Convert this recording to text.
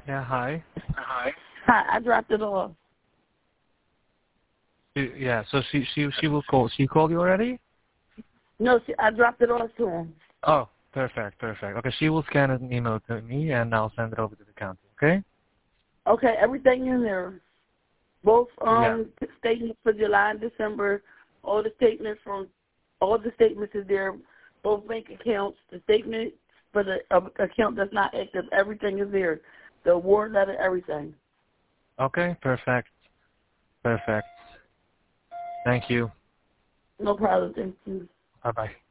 Yeah, hi. Hi, I dropped it off. Yeah, so she will call. She called you already? No, I dropped it off to him. Oh, perfect. Okay, she will scan an email to me, and I'll send it over to the county. Okay? Okay, everything in there. Both Yeah. statements for July and December, all the statements is there. Both bank accounts, the statement for the account that's not active, everything is there. The award letter, everything. Okay, perfect. Thank you. No problem. Thank you. Bye-bye.